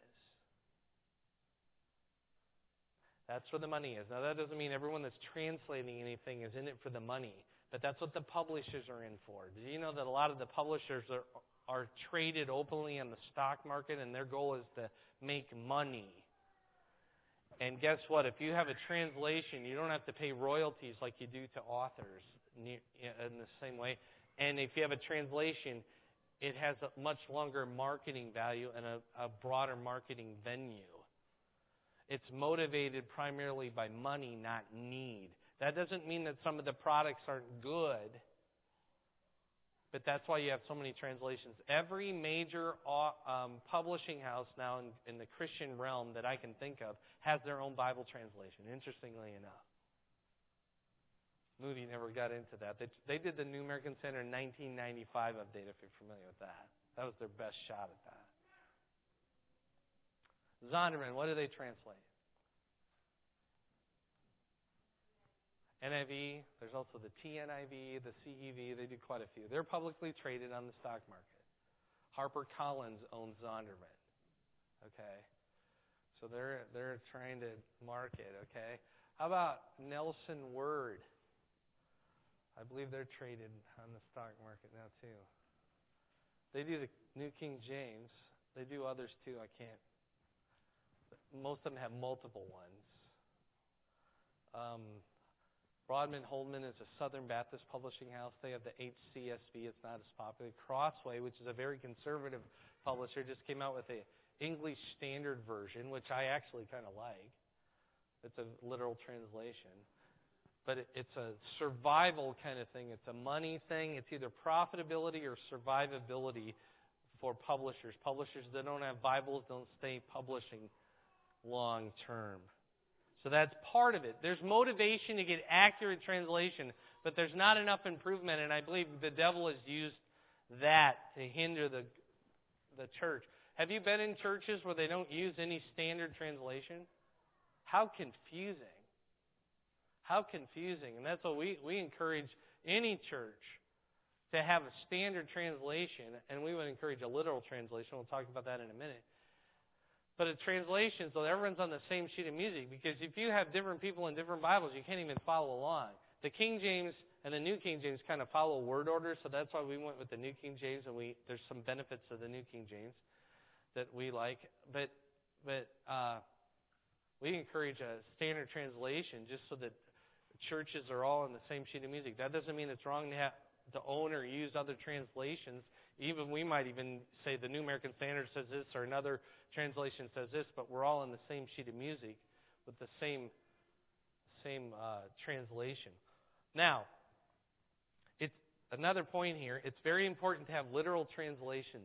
That's where the money is. Now, that doesn't mean everyone that's translating anything is in it for the money, but that's what the publishers are in for. Do you know that a lot of the publishers are, are traded openly on the stock market, and their goal is to make money? And guess what? If you have a translation, you don't have to pay royalties like you do to authors in the same way. And if you have a translation, it has a much longer marketing value and a, a broader marketing venue. It's motivated primarily by money, not need. That doesn't mean that some of the products aren't good, but that's why you have so many translations. Every major um, publishing house now in, in the Christian realm that I can think of has their own Bible translation, interestingly enough. Moody never got into that. They, they did the New American Standard in nineteen ninety-five update, if you're familiar with that. That was their best shot at that. Zondervan, what do they translate? N I V, there's also the T N I V, the C E V, they do quite a few. They're publicly traded on the stock market. HarperCollins owns Zondervan. Okay? So they're they're trying to market, okay? How about Nelson Word? I believe they're traded on the stock market now too. They do the New King James. They do others too, I can't. Most of them have multiple ones. Um, Broadman Holdman is a Southern Baptist publishing house. They have the H C S V. It's not as popular. Crossway, which is a very conservative publisher, just came out with a English Standard Version, which I actually kind of like. It's a literal translation. But it, it's a survival kind of thing. It's a money thing. It's either profitability or survivability for publishers. Publishers that don't have Bibles don't stay publishing long term. So that's part of it. There's motivation to get accurate translation, but there's not enough improvement, and I believe the devil has used that to hinder the the church. Have you been in churches where they don't use any standard translation? How confusing. How confusing. And that's what we, we encourage any church to have a standard translation, and we would encourage a literal translation. We'll talk about that in a minute. But a translation, so everyone's on the same sheet of music, because if you have different people in different Bibles, you can't even follow along. The King James and the New King James kind of follow word order, so that's why we went with the New King James, and we there's some benefits of the New King James that we like. But but uh, we encourage a standard translation just so that churches are all on the same sheet of music. That doesn't mean it's wrong to have to own or use other translations. Even we might even say the New American Standard says this or another translation says this, but we're all on the same sheet of music with the same same uh, translation. Now, it's another point here. It's very important to have literal translations.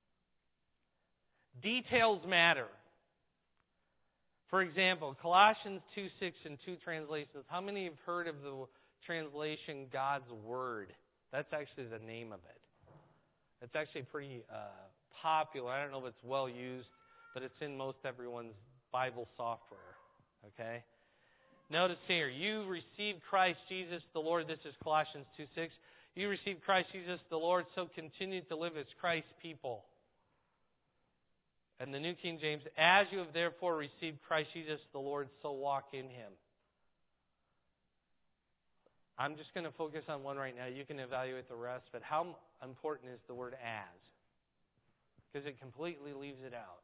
Details matter. For example, Colossians two six and two translations. How many have heard of the translation God's Word? That's actually the name of it. It's actually pretty uh, popular. I don't know if it's well used, but it's in most everyone's Bible software. Okay? Notice here, you received Christ Jesus the Lord. This is Colossians two six. You received Christ Jesus the Lord, so continue to live as Christ's people. And the New King James, as you have therefore received Christ Jesus the Lord, so walk in Him. I'm just going to focus on one right now. You can evaluate the rest. But how important is the word as? Because it completely leaves it out.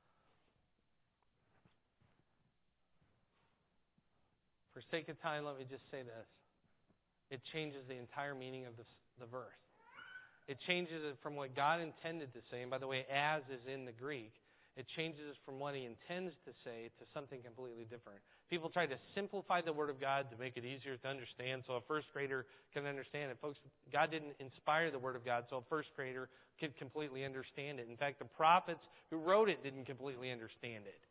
For sake of time, let me just say this. It changes the entire meaning of the, the verse. It changes it from what God intended to say. And by the way, as is in the Greek. It changes it from what He intends to say to something completely different. People try to simplify the Word of God to make it easier to understand so a first grader can understand it. Folks, God didn't inspire the Word of God so a first grader could completely understand it. In fact, the prophets who wrote it didn't completely understand it.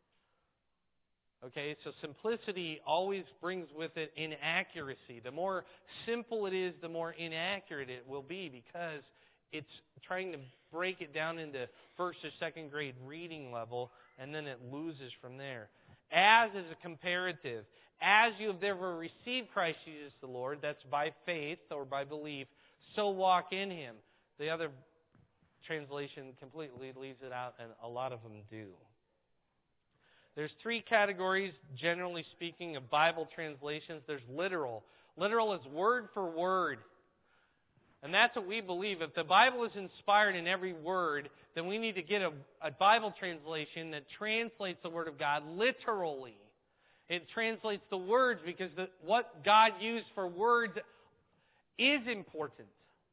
Okay, so simplicity always brings with it inaccuracy. The more simple it is, the more inaccurate it will be because it's trying to break it down into first or second grade reading level, and then it loses from there. As is a comparative. As you have therefore received Christ Jesus the Lord, that's by faith or by belief, so walk in Him. The other translation completely leaves it out, and a lot of them do. There's three categories, generally speaking, of Bible translations. There's literal. Literal is word for word. And that's what we believe. If the Bible is inspired in every word, then we need to get a, a Bible translation that translates the Word of God literally. It translates the words because the, what God used for words is important.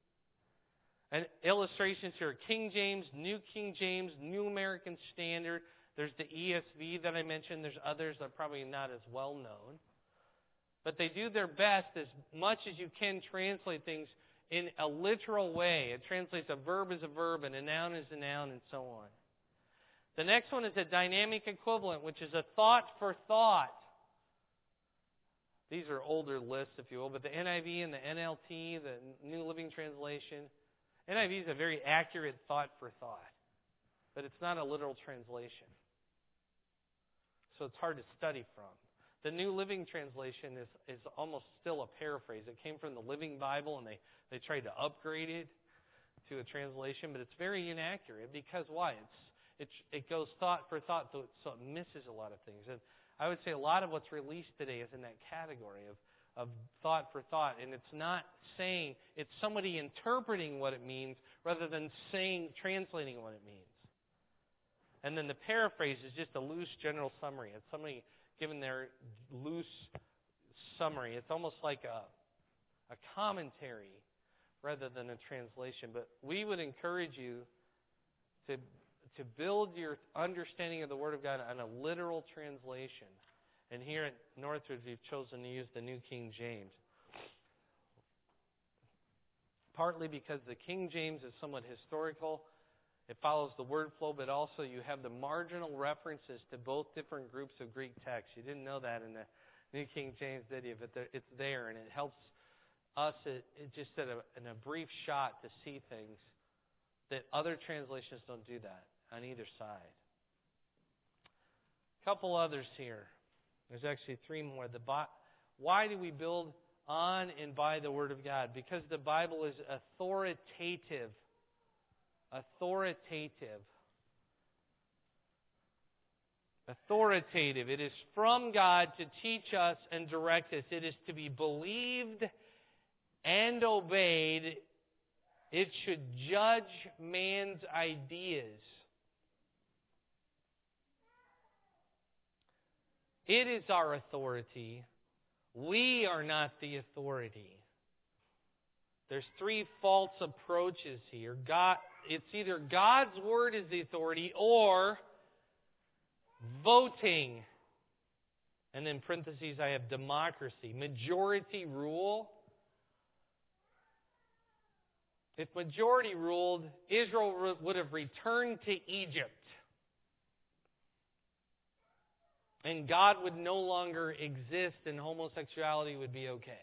And illustrations here, King James, New King James, New American Standard. There's the E S V that I mentioned. There's others that are probably not as well known. But they do their best as much as you can translate things in a literal way. It translates a verb as a verb and a noun as a noun and so on. The next one is a dynamic equivalent, which is a thought for thought. These are older lists, if you will, but the N I V and the N L T, the New Living Translation. N I V is a very accurate thought for thought, but it's not a literal translation. So it's hard to study from. The New Living Translation is, is almost still a paraphrase. It came from the Living Bible, and they, they tried to upgrade it to a translation, but it's very inaccurate because why? It's, it, it goes thought for thought, so it, so it misses a lot of things. And I would say a lot of what's released today is in that category of, of thought for thought, and it's not saying, it's somebody interpreting what it means rather than saying, translating what it means. And then the paraphrase is just a loose general summary. It's somebody given their loose summary. It's almost like a, a commentary rather than a translation. But we would encourage you to, to build your understanding of the Word of God on a literal translation. And here at Northridge, we've chosen to use the New King James. Partly because the King James is somewhat historical. It follows the word flow, but also you have the marginal references to both different groups of Greek texts. You didn't know that in the New King James, did you? But it's there, and it helps us it, it just at a, in a brief shot to see things that other translations don't do that on either side. A couple others here. There's actually three more. The bo- Why do we build on and by the Word of God, because the Bible is authoritative. Authoritative. Authoritative. It is from God to teach us and direct us. It is to be believed and obeyed. It should judge man's ideas. It is our authority. We are not the authority. There's three false approaches here. God, it's either God's Word is the authority or voting. And in parentheses I have democracy. Majority rule. If majority ruled, Israel would have returned to Egypt. And God would no longer exist and homosexuality would be okay.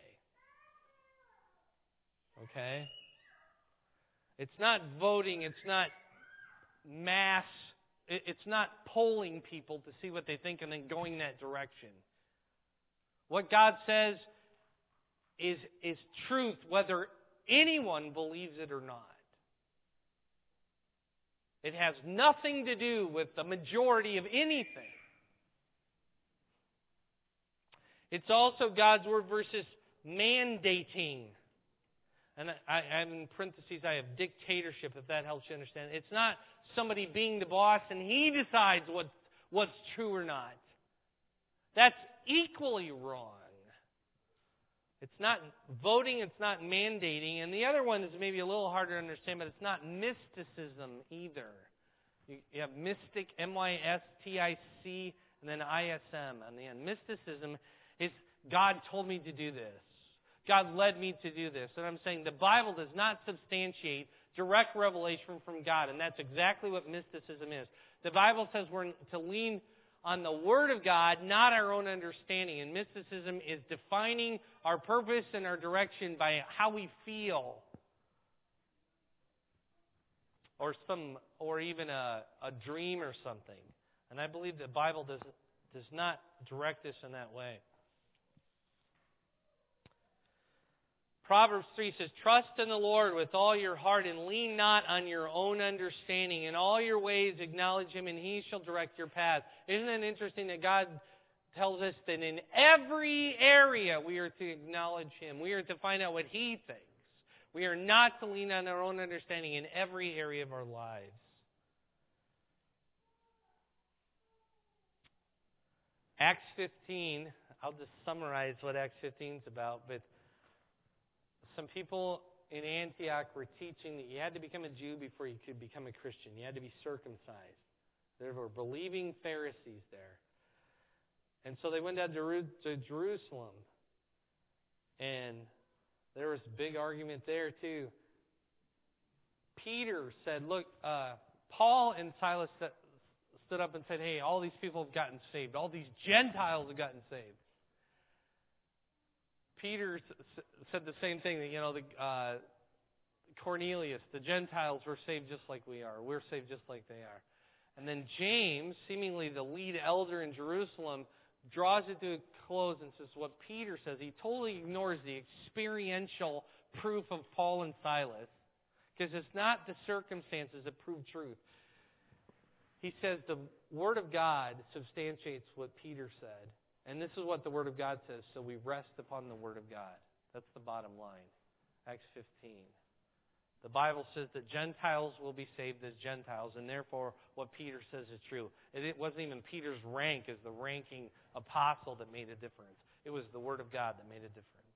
Okay? It's not voting, it's not mass, it's not polling people to see what they think and then going that direction. What God says is, is truth, whether anyone believes it or not. It has nothing to do with the majority of anything. It's also God's Word versus mandating. And I, I have in parentheses, I have dictatorship, if that helps you understand. It's not somebody being the boss and he decides what, what's true or not. That's equally wrong. It's not voting, it's not mandating. And the other one is maybe a little harder to understand, but it's not mysticism either. You, you have mystic, M Y S T I C, and then I S M on the end. Mysticism is God told me to do this. God led me to do this. And I'm saying the Bible does not substantiate direct revelation from God. And that's exactly what mysticism is. The Bible says we're to lean on the Word of God, not our own understanding. And mysticism is defining our purpose and our direction by how we feel. Or some, or even a, a dream or something. And I believe the Bible does, does not direct us in that way. Proverbs three says, trust in the Lord with all your heart and lean not on your own understanding. In all your ways acknowledge Him and He shall direct your path. Isn't it interesting that God tells us that in every area we are to acknowledge Him. We are to find out what He thinks. We are not to lean on our own understanding in every area of our lives. Acts fifteen, I'll just summarize what Acts fifteen is about, but some people in Antioch were teaching that you had to become a Jew before you could become a Christian. You had to be circumcised. There were believing Pharisees there. And so they went down to Jerusalem. And there was a big argument there too. Peter said, look, uh, Paul and Silas stood up and said, hey, all these people have gotten saved. All these Gentiles have gotten saved. Peter said the same thing, that, you know, the, uh, Cornelius, the Gentiles were saved just like we are. We're saved just like they are. And then James, seemingly the lead elder in Jerusalem, draws it to a close and says what Peter says. He totally ignores the experiential proof of Paul and Silas, because it's not the circumstances that prove truth. He says the Word of God substantiates what Peter said. And this is what the Word of God says, so we rest upon the Word of God. That's the bottom line. Acts fifteen. The Bible says that Gentiles will be saved as Gentiles, and therefore what Peter says is true. It wasn't even Peter's rank as the ranking apostle that made a difference. It was the Word of God that made a difference.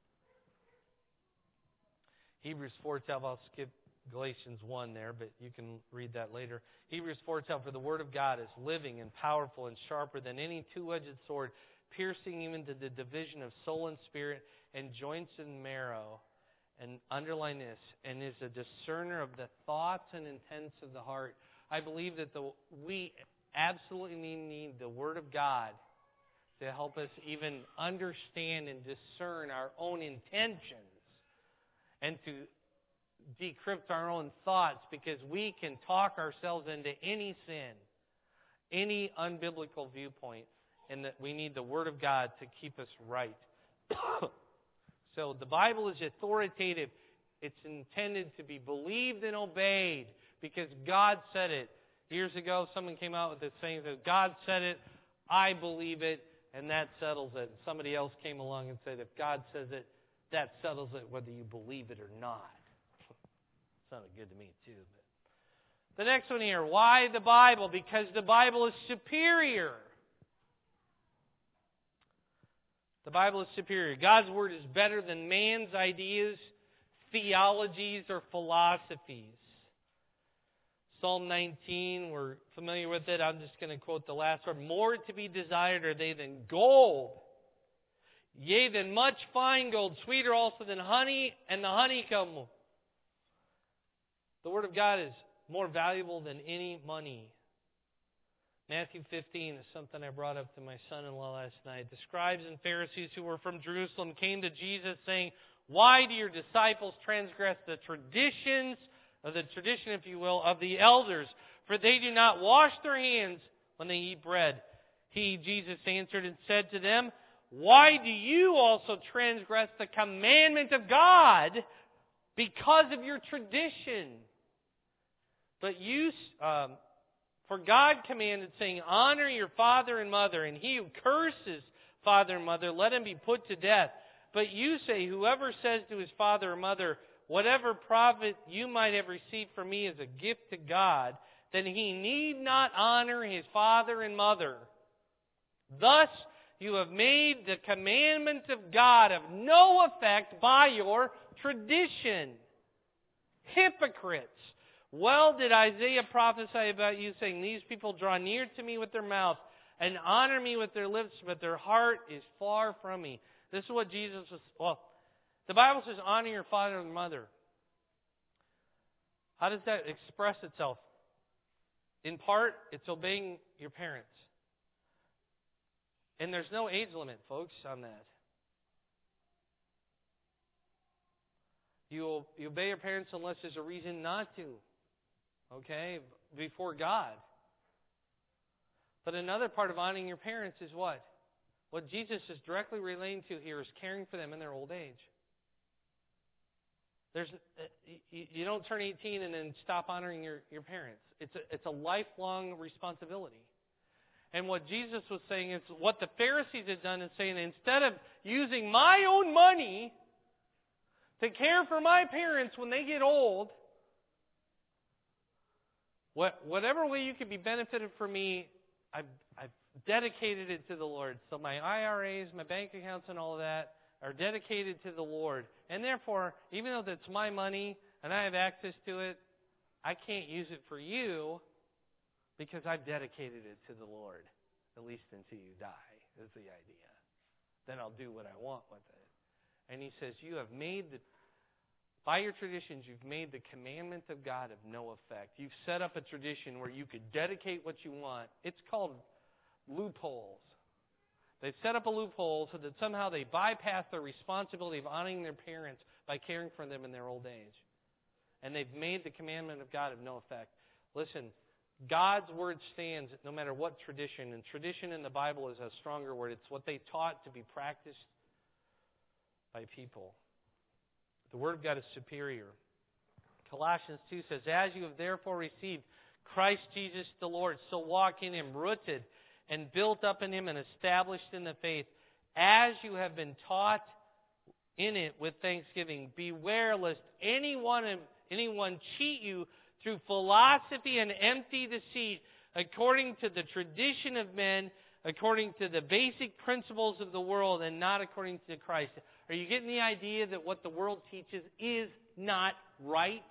Hebrews four twelve, I'll skip Galatians one there, but you can read that later. Hebrews four twelve, for the Word of God is living and powerful and sharper than any two-edged sword, piercing even to the division of soul and spirit and joints and marrow. And underline this, and is a discerner of the thoughts and intents of the heart. I believe that the, we absolutely need the Word of God to help us even understand and discern our own intentions and to decrypt our own thoughts, because we can talk ourselves into any sin, any unbiblical viewpoint, and that we need the Word of God to keep us right. So the Bible is authoritative. It's intended to be believed and obeyed because God said it. Years ago, someone came out with this saying that God said it, I believe it, and that settles it. And somebody else came along and said, if God says it, that settles it whether you believe it or not. Sounded good to me, too. But the next one here, why the Bible? Because the Bible is superior. The Bible is superior. God's Word is better than man's ideas, theologies, or philosophies. Psalm nineteen, we're familiar with it. I'm just going to quote the last word. More to be desired are they than gold, yea, than much fine gold, sweeter also than honey and the honeycomb. The Word of God is more valuable than any money. Matthew fifteen is something I brought up to my son-in-law last night. The scribes and Pharisees who were from Jerusalem came to Jesus saying, why do your disciples transgress the traditions, of the tradition, if you will, of the elders? For they do not wash their hands when they eat bread. He, Jesus, answered and said to them, why do you also transgress the commandment of God because of your tradition? But you, um, for God commanded, saying, honor your father and mother, and he who curses father and mother, let him be put to death. But you say, whoever says to his father or mother, whatever profit you might have received from me as a gift to God, then he need not honor his father and mother. Thus you have made the commandment of God of no effect by your tradition. Hypocrites! Well did Isaiah prophesy about you, saying, these people draw near to me with their mouth and honor me with their lips, but their heart is far from me. This is what Jesus was, well, the Bible says honor your father and mother. How does that express itself? In part, it's obeying your parents. And there's no age limit, folks, on that. You, you obey your parents unless there's a reason not to. Okay? Before God. But another part of honoring your parents is what? What Jesus is directly relating to here is caring for them in their old age. There's, you don't turn eighteen and then stop honoring your, your parents. It's a, it's a lifelong responsibility. And what Jesus was saying is what the Pharisees had done is saying, instead of using my own money to care for my parents when they get old, what, whatever way you could be benefited from me, I've, I've dedicated it to the Lord. So my I R As, my bank accounts and all of that are dedicated to the Lord. And therefore, even though that's my money and I have access to it, I can't use it for you because I've dedicated it to the Lord, at least until you die, is the idea. Then I'll do what I want with it. And he says, you have made the, by your traditions, you've made the commandment of God of no effect. You've set up a tradition where you could dedicate what you want. It's called loopholes. They've set up a loophole so that somehow they bypass their responsibility of honoring their parents by caring for them in their old age. And they've made the commandment of God of no effect. Listen, God's word stands no matter what tradition. And tradition in the Bible is a stronger word. It's what they taught to be practiced by people. The word of God is superior. Colossians two says, as you have therefore received Christ Jesus the Lord, so walk in him, rooted and built up in him and established in the faith, as you have been taught in it with thanksgiving. Beware lest anyone, anyone cheat you through philosophy and empty deceit, according to the tradition of men, according to the basic principles of the world, and not according to Christ. Are you getting the idea that what the world teaches is not right?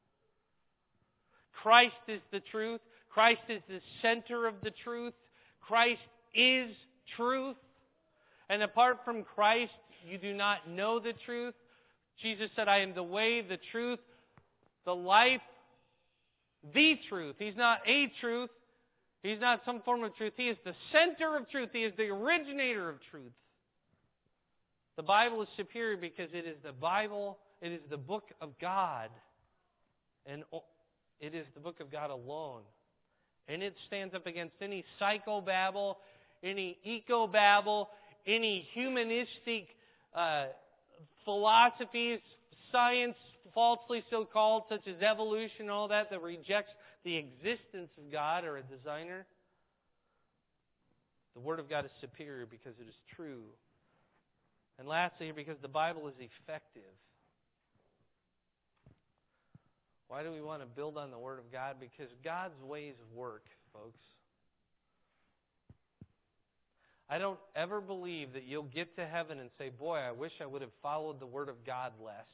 Christ is the truth. Christ is the center of the truth. Christ is truth. And apart from Christ, you do not know the truth. Jesus said, I am the way, the truth, the life, the truth. He's not a truth. He's not some form of truth. He is the center of truth. He is the originator of truth. The Bible is superior because it is the Bible, it is the book of God. And it is the book of God alone. And it stands up against any psychobabble, any ecobabble, any humanistic uh, philosophies, science, falsely so called, such as evolution and all that, that rejects the existence of God or a designer. The Word of God is superior because it is true. And lastly, because the Bible is effective. Why do we want to build on the Word of God? Because God's ways work, folks. I don't ever believe that you'll get to heaven and say, boy, I wish I would have followed the Word of God less.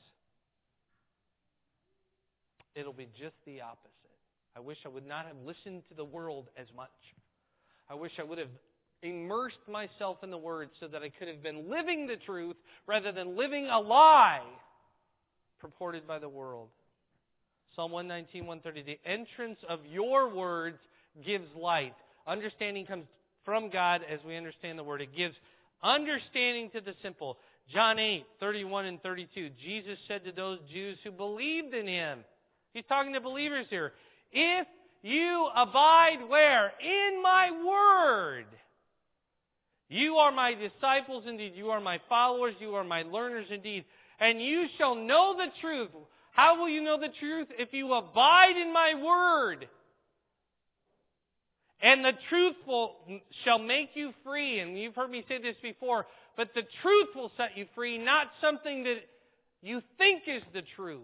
It'll be just the opposite. I wish I would not have listened to the world as much. I wish I would have immersed myself in the Word so that I could have been living the truth rather than living a lie purported by the world. Psalm one nineteen, one thirty, the entrance of your words gives light. Understanding comes from God as we understand the Word. It gives understanding to the simple. John eight, thirty-one and thirty-two, Jesus said to those Jews who believed in Him, He's talking to believers here, if you abide where? In my Word. You are my disciples indeed. You are my followers. You are my learners indeed. And you shall know the truth. How will you know the truth? If you abide in my Word. And the truth will, shall make you free. And you've heard me say this before. But the truth will set you free, not something that you think is the truth.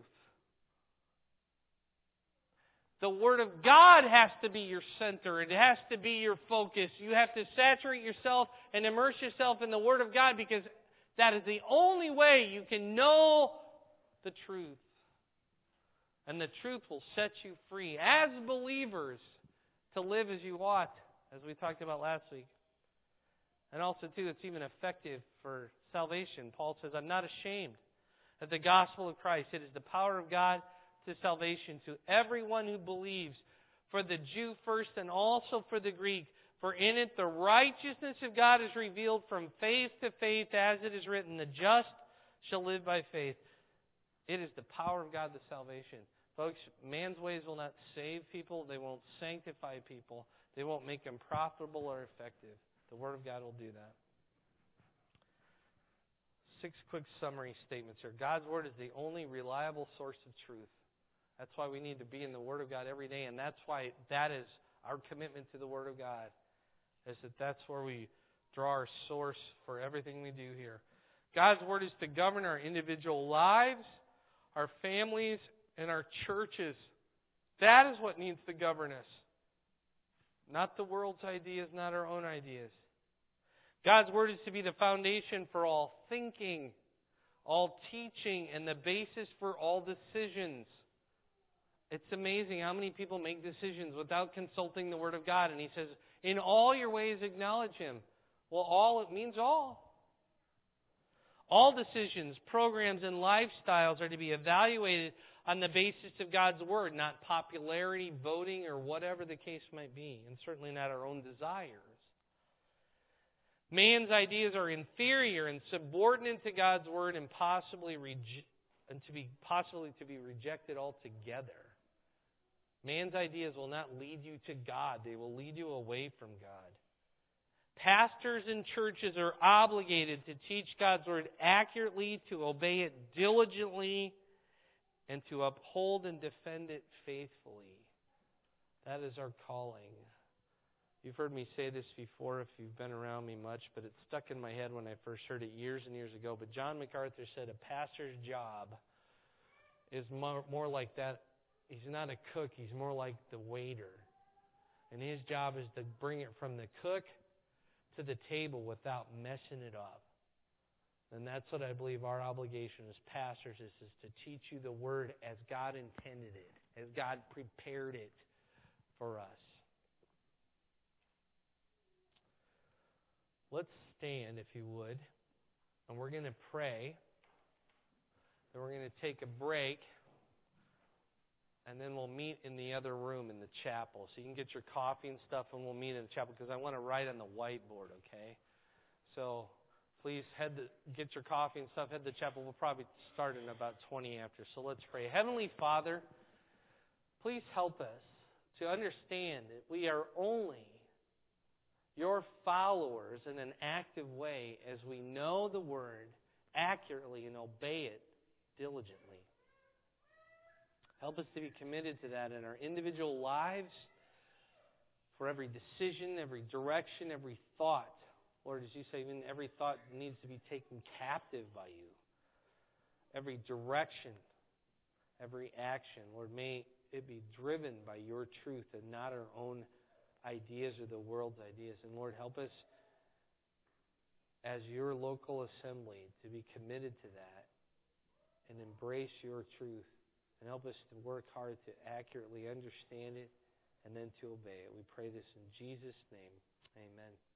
The Word of God has to be your center. It has to be your focus. You have to saturate yourself and immerse yourself in the Word of God because that is the only way you can know the truth. And the truth will set you free as believers to live as you ought, as we talked about last week. And also, too, it's even effective for salvation. Paul says, I'm not ashamed of the gospel of Christ. It is the power of God to salvation to everyone who believes, for the Jew first and also for the Greek. For in it the righteousness of God is revealed from faith to faith, as it is written, the just shall live by faith. It is the power of God to salvation. Folks, man's ways will not save people. They won't sanctify people. They won't make them profitable or effective. The Word of God will do that. Six quick summary statements here. God's Word is the only reliable source of truth. That's why we need to be in the Word of God every day, and that's why that is our commitment to the Word of God, is that that's where we draw our source for everything we do here. God's Word is to govern our individual lives, our families, and our churches. That is what needs to govern us. Not the world's ideas, not our own ideas. God's Word is to be the foundation for all thinking, all teaching, and the basis for all decisions. It's amazing how many people make decisions without consulting the Word of God. And He says, in all your ways acknowledge Him. Well, all, it means all. All decisions, programs, and lifestyles are to be evaluated on the basis of God's Word, not popularity, voting, or whatever the case might be, and certainly not our own desires. Man's ideas are inferior and subordinate to God's Word and possibly rege- and to be possibly to be rejected altogether. Man's ideas will not lead you to God. They will lead you away from God. Pastors and churches are obligated to teach God's Word accurately, to obey it diligently, and to uphold and defend it faithfully. That is our calling. You've heard me say this before if you've been around me much, but it stuck in my head when I first heard it years and years ago. But John MacArthur said a pastor's job is more, more like that. He's not a cook. He's more like the waiter. And his job is to bring it from the cook to the table without messing it up. And that's what I believe our obligation as pastors is, is to teach you the Word as God intended it, as God prepared it for us. Let's stand, if you would, and we're going to pray. Then we're going to take a break, and then we'll meet in the other room in the chapel. So you can get your coffee and stuff, and we'll meet in the chapel, because I want to write on the whiteboard, okay? So please head to, get your coffee and stuff, head to the chapel. We'll probably start in about twenty after. So let's pray. Heavenly Father, please help us to understand that we are only your followers in an active way as we know the Word, accurately and obey it diligently. Help us to be committed to that in our individual lives, for every decision, every direction, every thought. Lord, as you say, even every thought needs to be taken captive by you. Every direction, every action, Lord, may it be driven by your truth and not our own ideas or the world's ideas. And Lord, help us as your local assembly to be committed to that and embrace your truth. And help us to work hard to accurately understand it and then to obey it. We pray this in Jesus' name. Amen.